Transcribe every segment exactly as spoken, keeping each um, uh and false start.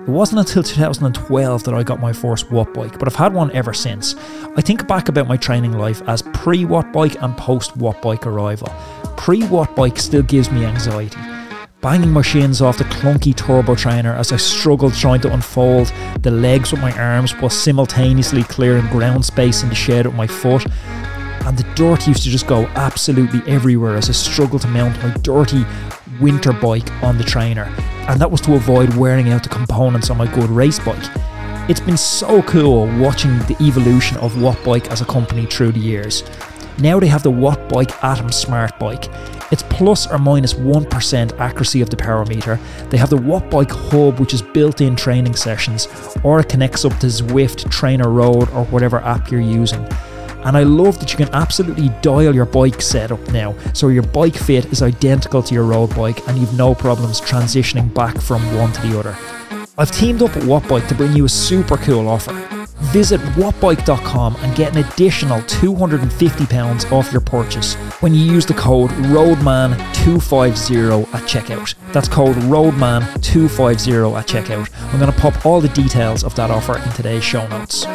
It wasn't until two thousand twelve that I got my first Wattbike, but I've had one ever since. I think back about my training life as pre-Wattbike and post-Wattbike arrival. Pre-Wattbike still gives me anxiety. Banging my shins off the clunky turbo trainer as I struggled trying to unfold the legs with my arms while simultaneously clearing ground space in the shed with my foot. And the dirt used to just go absolutely everywhere as I struggled to mount my dirty winter bike on the trainer. And that was to avoid wearing out the components on my good race bike. It's been so cool watching the evolution of Wattbike as a company through the years. Now they have the Wattbike Atom Smart Bike. It's plus or minus one percent accuracy of the power meter. They have the Wattbike Hub, which is built-in training sessions, or it connects up to Zwift, Trainer Road, or whatever app you're using. And I love that you can absolutely dial your bike setup now, so your bike fit is identical to your road bike and you've no problems transitioning back from one to the other. I've teamed up with Wattbike to bring you a super cool offer. Visit wattbike dot com and get an additional two hundred fifty pounds off your purchase when you use the code roadman two fifty at checkout. That's code roadman two fifty at checkout. I'm going to pop all the details of that offer in today's show notes.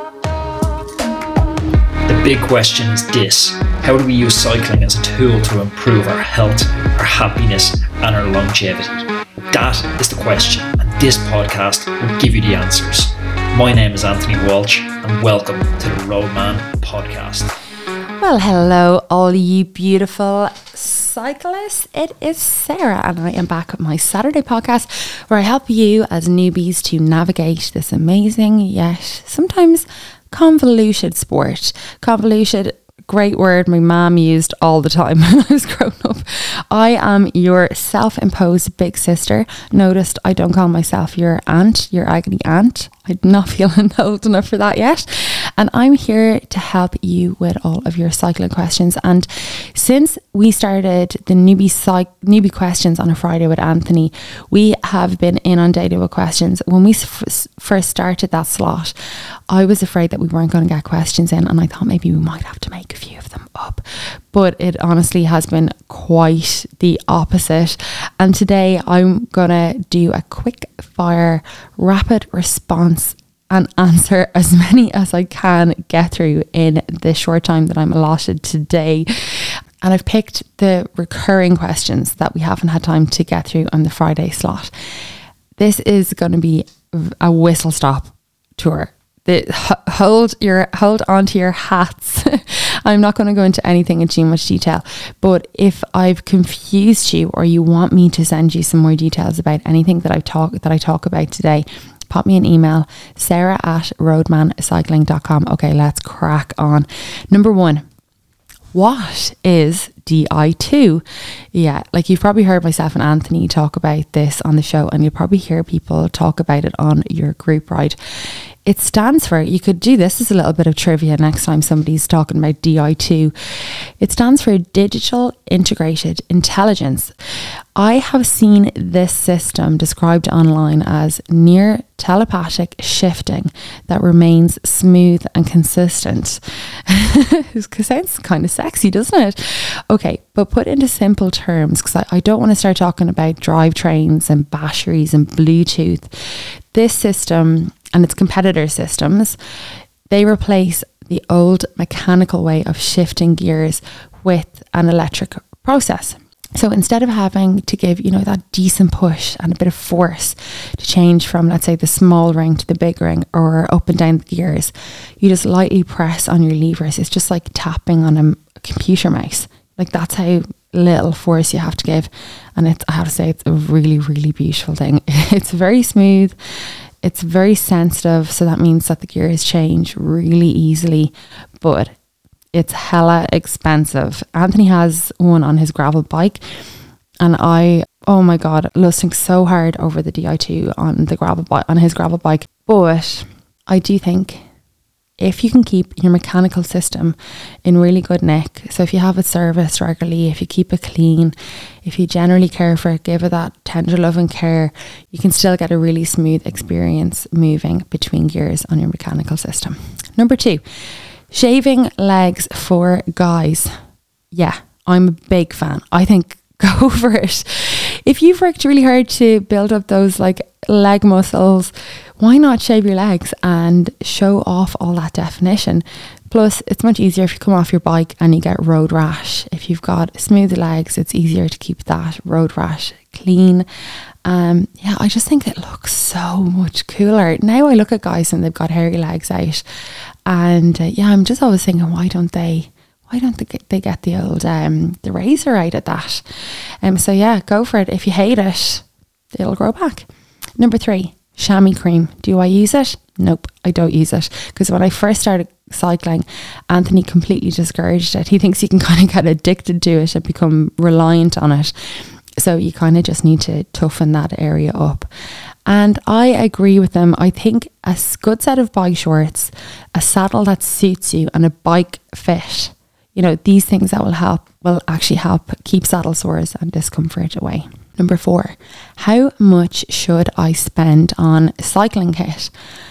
The big question is this: how do we use cycling as a tool to improve our health, our happiness, and our longevity? That is the question, and this podcast will give you the answers. My name is Anthony Walsh, and welcome to the Roadman Podcast. Well, hello, all you beautiful cyclists. It is Sarah, and I am back with my Saturday podcast where I help you as newbies to navigate this amazing yet sometimes convoluted sport. Convoluted, great word my mum used all the time when I was growing up. I am your self-imposed big sister. Noticed I don't call myself your aunt, your agony aunt. I'm not feeling old enough for that yet. And I'm here to help you with all of your cycling questions. And since we started the newbie psych- newbie questions on a Friday with Anthony, we have been inundated with questions. When we f- first started that slot, I was afraid that we weren't going to get questions in, and I thought maybe we might have to make a few of them up. But it honestly has been quite the opposite. And today I'm going to do a quick fire, rapid response and answer as many as I can get through in the short time that I'm allotted today. And I've picked the recurring questions that we haven't had time to get through on the Friday slot. This is going to be a whistle stop tour. The, hold your hold on to your hats. I'm not going to go into anything in too much detail, but if I've confused you or you want me to send you some more details about anything that I talk that I talk about today, pop me an email, sarah at roadman cycling dot com. Okay, let's crack on. Number one, what is D I two? Yeah, like you've probably heard myself and Anthony talk about this on the show, and you'll probably hear people talk about it on your group ride. It stands for, you could do this as a little bit of trivia next time somebody's talking about D I two. It stands for Digital Integrated Intelligence. I have seen this system described online as near telepathic shifting that remains smooth and consistent. It sounds kind of sexy, doesn't it? Okay, but put into simple terms, because I, I don't want to start talking about drivetrains and batteries and Bluetooth. This system and its competitor systems, they replace the old mechanical way of shifting gears with an electric process. So instead of having to give, you know, that decent push and a bit of force to change from, let's say, the small ring to the big ring or up and down the gears, you just lightly press on your levers. It's just like tapping on a computer mouse. Like that's how little force you have to give. And it's, I have to say, it's a really, really beautiful thing. It's very smooth. It's very sensitive. So that means that the gears change really easily, but it's hella expensive. Anthony has one on his gravel bike, and I, oh my God, lusting so hard over the D I two on the gravel bike, on his gravel bike. But I do think if you can keep your mechanical system in really good nick, so if you have it serviced regularly, if you keep it clean, if you generally care for it, give it that tender love and care, you can still get a really smooth experience moving between gears on your mechanical system. Number two, shaving legs for guys. Yeah, I'm a big fan. I think go for it. if you've worked really hard to build up those like leg muscles, why not shave your legs and show off all that definition? Plus, it's much easier if you come off your bike and you get road rash. If you've got smooth legs, it's easier to keep that road rash clean. Um, yeah, I just think it looks so much cooler. Now I look at guys and they've got hairy legs out, and uh, yeah, I'm just always thinking, why don't they, why don't they get, they get the old um, the razor out at that? Um, so yeah, go for it. If you hate it, it'll grow back. Number three, chamois cream. Do I use it? Nope, I don't use it, because when I first started cycling, Anthony completely discouraged it. He thinks you can kind of get addicted to it and become reliant on it. So you kind of just need to toughen that area up. And I agree with them. I think a good set of bike shorts, a saddle that suits you, and a bike fit, you know, these things that will help, will actually help keep saddle sores and discomfort away. Number four, how much should I spend on cycling kit?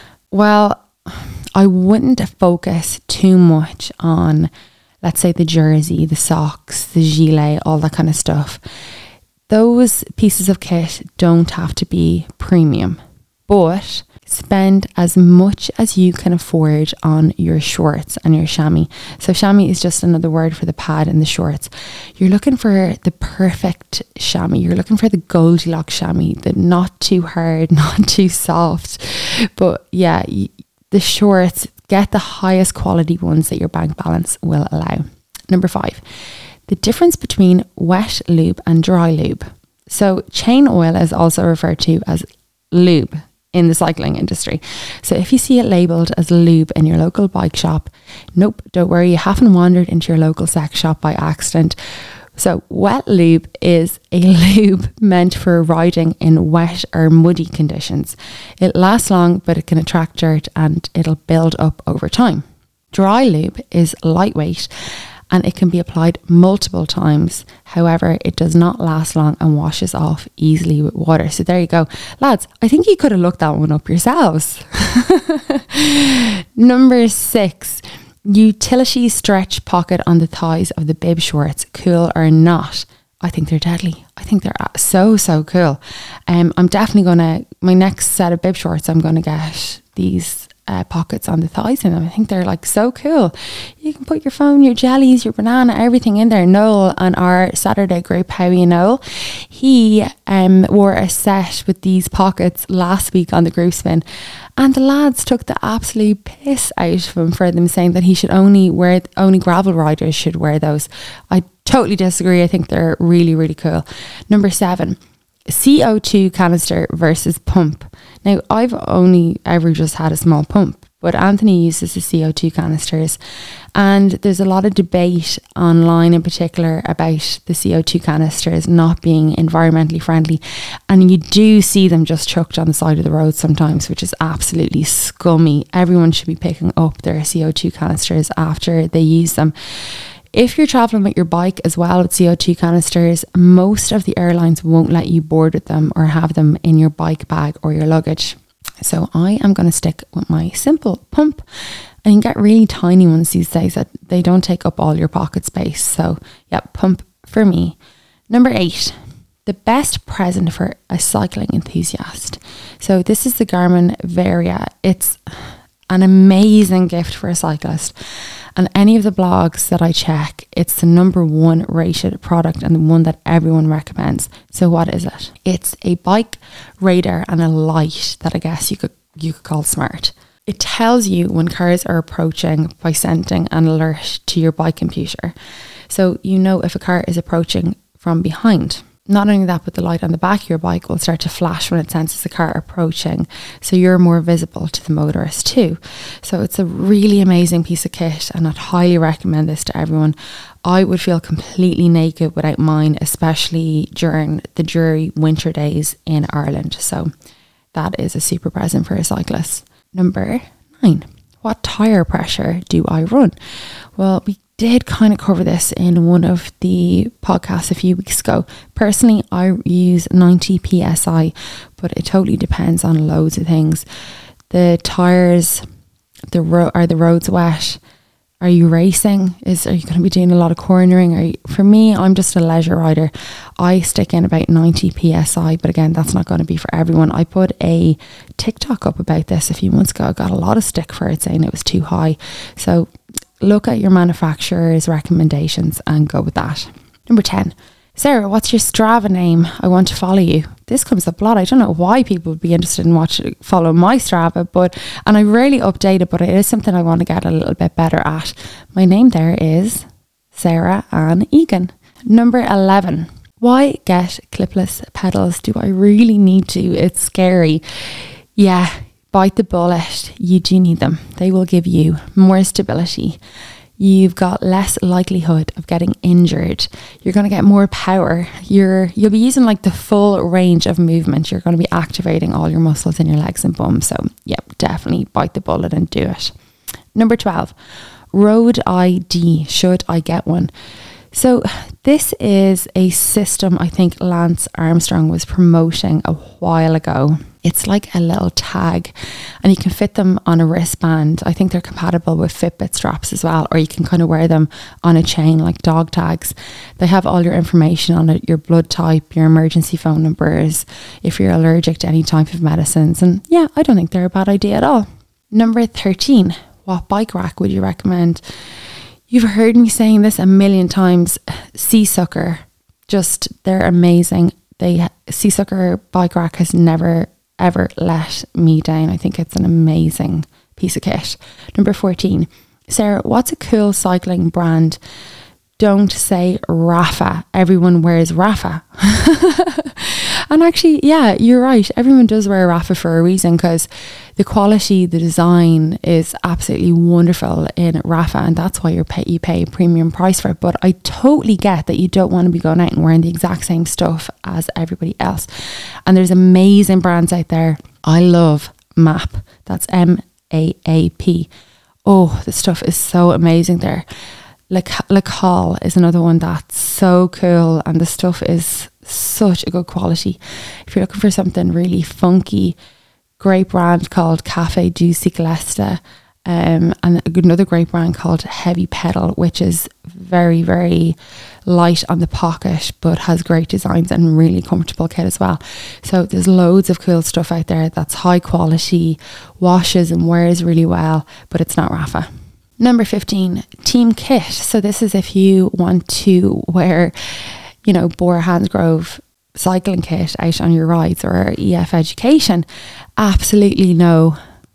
Well, I wouldn't focus too much on, let's say, the jersey, the socks, the gilet, all that kind of stuff. Those pieces of kit don't have to be premium, but spend as much as you can afford on your shorts and your chamois. So chamois is just another word for the pad in the shorts. You're looking for the perfect chamois. You're looking for the Goldilocks chamois, the not too hard, not too soft. But yeah, the shorts, get the highest quality ones that your bank balance will allow. Number five, the difference between wet lube and dry lube. So chain oil is also referred to as lube in the cycling industry. So if you see it labelled as lube in your local bike shop, nope, don't worry, you haven't wandered into your local sex shop by accident. So wet lube is a lube meant for riding in wet or muddy conditions. It lasts long, but it can attract dirt and it'll build up over time. Dry lube is lightweight and it can be applied multiple times. However, it does not last long and washes off easily with water. So there you go. Lads, I think you could have looked that one up yourselves. Number six, utility stretch pocket on the thighs of the bib shorts. Cool or not? I think they're deadly. I think they're so, so cool. Um, I'm definitely going to, my next set of bib shorts, I'm going to get these Uh, pockets on the thighs in them. I think they're like so cool. You can put your phone, your jellies, your banana, everything in there. Noel on our Saturday group, How You Noel, he um, wore a set with these pockets last week on the group spin, and the lads took the absolute piss out of him for them, saying that he should only wear, only gravel riders should wear those. I totally disagree. I think they're really, really cool. Number seven, C O two canister versus pump. Now, I've only ever just had a small pump, but Anthony uses the C O two canisters, and there's a lot of debate online in particular about the C O two canisters not being environmentally friendly, and you do see them just chucked on the side of the road sometimes, which is absolutely scummy. Everyone should be picking up their C O two canisters after they use them. If you're traveling with your bike as well with C O two canisters, most of the airlines won't let you board with them or have them in your bike bag or your luggage. So I am going to stick with my simple pump, and you can get really tiny ones these days that they don't take up all your pocket space. So yeah, pump for me. Number eight, the best present for a cycling enthusiast. So this is the Garmin Varia. It's an amazing gift for a cyclist. And any of the blogs that I check, it's the number one rated product and the one that everyone recommends. So what is it? It's a bike radar and a light that I guess you could you could call smart. It tells you when cars are approaching by sending an alert to your bike computer. So you know if a car is approaching from behind. Not only that, but the light on the back of your bike will start to flash when it senses the car approaching. So you're more visible to the motorist too. So it's a really amazing piece of kit, and I'd highly recommend this to everyone. I would feel completely naked without mine, especially during the dreary winter days in Ireland. So that is a super present for a cyclist. Number nine, what tyre pressure do I run? Well, we did kind of cover this in one of the podcasts a few weeks ago. Personally, I use ninety P S I, but it totally depends on loads of things. The tyres, the ro- are the roads wet? Are you racing? Is Are you going to be doing a lot of cornering? Are you, for me, I'm just a leisure rider. I stick in about ninety P S I, but again, that's not going to be for everyone. I put a TikTok up about this a few months ago. I got a lot of stick for it, saying it was too high. So look at your manufacturer's recommendations and go with that. Number ten. Sarah, what's your Strava name? I want to follow you. This comes up a lot. I don't know why people would be interested in watching, follow my Strava, but, and I rarely update it, but it is something I want to get a little bit better at. My name there is Sarah Ann Egan. Number eleven. Why get clipless pedals? Do I really need to? It's scary. Yeah, bite the bullet. You do need them. They will give you more stability. You've got less likelihood of getting injured. You're going to get more power. You're, you'll be using like the full range of movement. You're going to be activating all your muscles in your legs and bum. So yep, definitely bite the bullet and do it. Number twelve, Road I D. Should I get one? So this is a system I think Lance Armstrong was promoting a while ago. It's like a little tag and you can fit them on a wristband. I think they're compatible with Fitbit straps as well, or you can kind of wear them on a chain like dog tags. They have all your information on it, your blood type, your emergency phone numbers, if you're allergic to any type of medicines. And yeah, I don't think they're a bad idea at all. Number thirteen, what bike rack would you recommend? You've heard me saying this a million times. Seasucker, just, they're amazing. They Seasucker bike rack has never ever let me down. I think it's an amazing piece of kit. Number fourteen, Sarah, what's a cool cycling brand? Don't say Rapha. Everyone wears Rapha. And actually, yeah, you're right. Everyone does wear Rapha for a reason, because the quality, the design is absolutely wonderful in Rapha, and that's why you pay you pay a premium price for it. But I totally get that you don't want to be going out and wearing the exact same stuff as everybody else. And there's amazing brands out there. I love M A P. That's M A A P. Oh, the stuff is so amazing there. Le Col is another one that's so cool, and the stuff is such a good quality. If you're looking for something really funky, great brand called Cafe du Ciclista, um, and another great brand called Heavy Pedal, which is very, very light on the pocket, but has great designs and really comfortable kit as well. So there's loads of cool stuff out there that's high quality, washes and wears really well, but it's not Rapha. Number fifteen, team kit. So this is if you want to wear, you know, Bora Hansgrove cycling kit out on your rides, or E F Education. Absolutely no.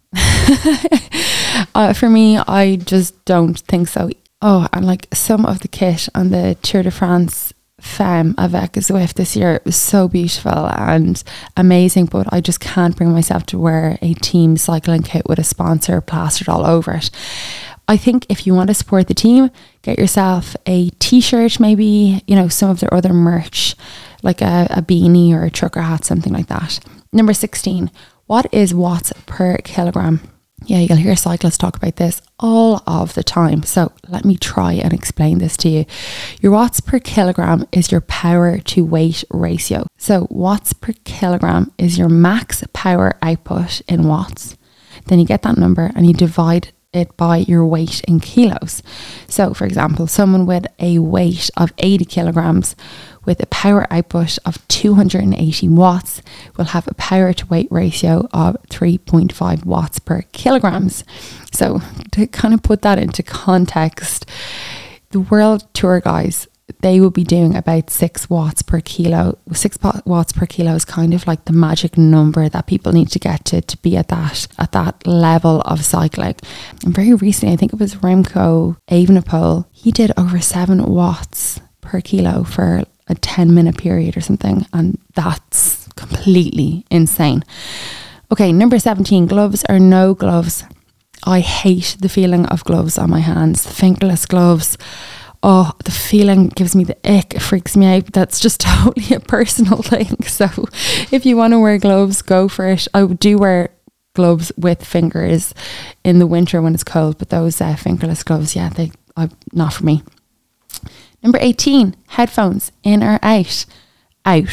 uh, for me, I just don't think so. Oh, and like some of the kit on the Tour de France Femme avec Zwift this year, it was so beautiful and amazing, but I just can't bring myself to wear a team cycling kit with a sponsor plastered all over it. I think if you want to support the team, get yourself a t-shirt, maybe, you know, some of their other merch, like a, a beanie or a trucker hat, something like that. Number sixteen, what is watts per kilogram? Yeah, you'll hear cyclists talk about this all of the time. So let me try and explain this to you. Your watts per kilogram is your power to weight ratio. So watts per kilogram is your max power output in watts. Then you get that number and you divide it by your weight in kilos. So for example, someone with a weight of eighty kilograms with a power output of two hundred eighty watts will have a power to weight ratio of three point five watts per kilograms. So to kind of put that into context, the World Tour guys, they will be doing about six watts per kilo. Six watts per kilo is kind of like the magic number that people need to get to to be at that at that level of cycling. And very recently, I think it was Remco Evenepoel, he did over seven watts per kilo for a ten minute period or something, and that's completely insane. Okay, number seventeen, gloves or no gloves. I hate the feeling of gloves on my hands, the fingerless gloves. Oh, the feeling gives me the ick. It freaks me out. That's just totally a personal thing. So if you want to wear gloves, go for it. I do wear gloves with fingers in the winter when it's cold, but those uh, fingerless gloves, yeah, they are not for me. Number eighteen, headphones, in or out? Out.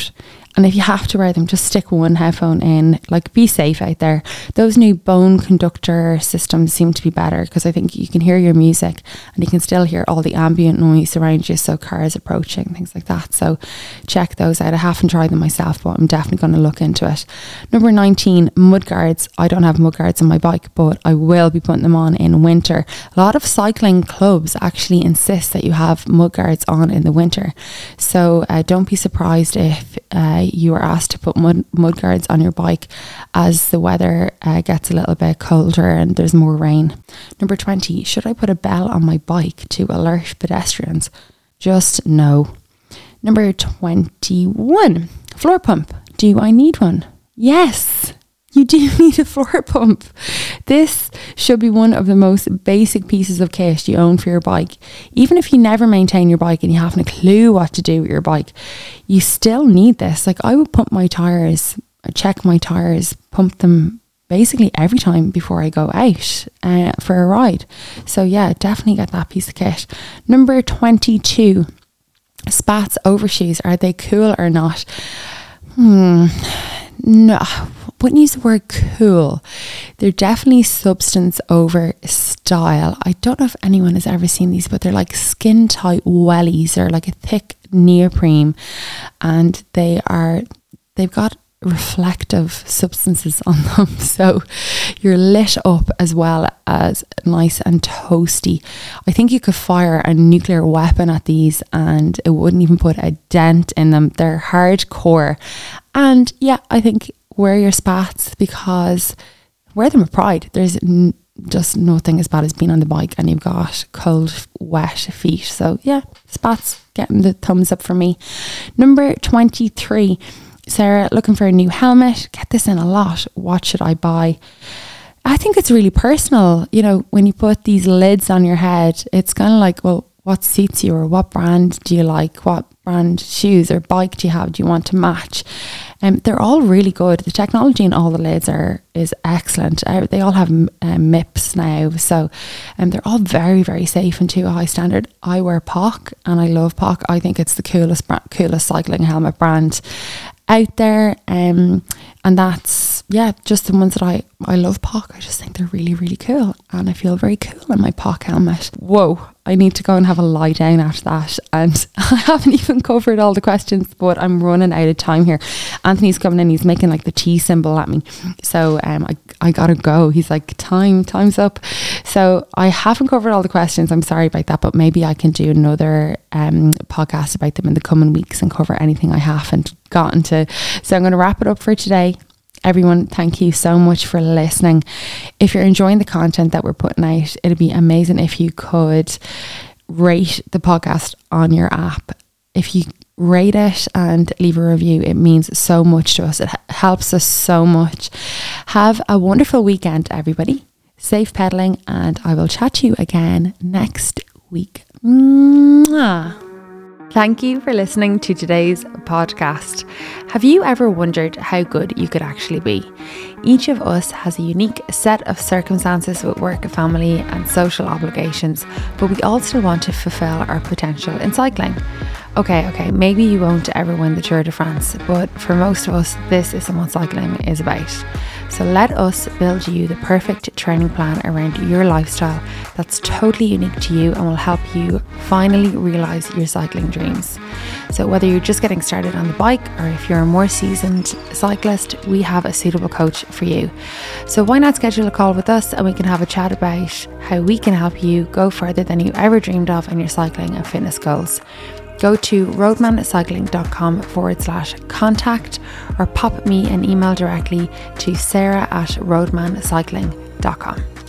And if you have to wear them, just stick one headphone in. Like, be safe out there. Those new bone conductor systems seem to be better, because I think you can hear your music and you can still hear all the ambient noise around you, so cars approaching, things like that. So check those out. I haven't tried them myself, but I'm definitely going to look into it. Number nineteen, mudguards. I don't have mudguards on my bike, but I will be putting them on in winter. A lot of cycling clubs actually insist that you have mudguards on in the winter. So uh, don't be surprised if uh, you are asked to put mud mudguards on your bike as the weather uh, gets a little bit colder and there's more rain. Number twenty, should I put a bell on my bike to alert pedestrians? Just no. Number twenty-one, floor pump. Do I need one? Yes, you do need a floor pump. This should be one of the most basic pieces of kit you own for your bike. Even if you never maintain your bike and you haven't a clue what to do with your bike, you still need this. Like, I would pump my tyres, check my tyres, pump them basically every time before I go out uh, for a ride. So yeah, definitely get that piece of kit. Number twenty-two, spats overshoes. Are they cool or not? Hmm, no, wouldn't use the word cool. They're definitely substance over style. I don't know if anyone has ever seen these, but they're like skin tight wellies. They're like a thick neoprene, and they are, they've got reflective substances on them, so you're lit up as well as nice and toasty. I think you could fire a nuclear weapon at these and it wouldn't even put a dent in them. They're hardcore, and yeah, I think wear your spats, because wear them with pride. There's n- just nothing as bad as being on the bike and you've got cold, wet feet. So yeah, spats getting the thumbs up for me. Number twenty-three, Sarah, looking for a new helmet. Get this in a lot. What should I buy? I think it's really personal. You know, when you put these lids on your head, it's kind of like, well, what suits you, or what brand do you like? What brand shoes or bike do you have? Do you want to match? Um, they're all really good. The technology in all the lids are is excellent. Uh, they all have um, M I P S now, so um, they're all very, very safe and to a high standard. I wear P O C and I love P O C. I think it's the coolest, bra- coolest cycling helmet brand out there, um, and that's yeah just the ones that I I love. P O C, I just think they're really, really cool, and I feel very cool in my P O C helmet. Whoa, I need to go and have a lie down after that, and I haven't even covered all the questions, but I'm running out of time here. Anthony's coming in, he's making like the T symbol at me, so um I, I gotta go. He's like, time time's up. So I haven't covered all the questions, I'm sorry about that, but maybe I can do another um podcast about them in the coming weeks and cover anything I haven't gotten to. So I'm going to wrap it up for today. Everyone, thank you so much for listening. If you're enjoying the content that we're putting out, it'd be amazing if you could rate the podcast on your app. If you rate it and leave a review, it means so much to us. It helps us so much. Have a wonderful weekend, everybody. Safe pedaling, and I will chat to you again next week. Mwah. Thank you for listening to today's podcast. Have you ever wondered how good you could actually be? Each of us has a unique set of circumstances with work, family and social obligations, but we all still want to fulfill our potential in cycling. Okay, okay, maybe you won't ever win the Tour de France, but for most of us, this isn't what cycling is about. So let us build you the perfect training plan around your lifestyle that's totally unique to you and will help you finally realise your cycling dreams. So whether you're just getting started on the bike or if you're a more seasoned cyclist, we have a suitable coach for you. So why not schedule a call with us and we can have a chat about how we can help you go further than you ever dreamed of in your cycling and fitness goals. Go to roadmancycling.com forward slash contact or pop me an email directly to sarah at roadmancycling.com.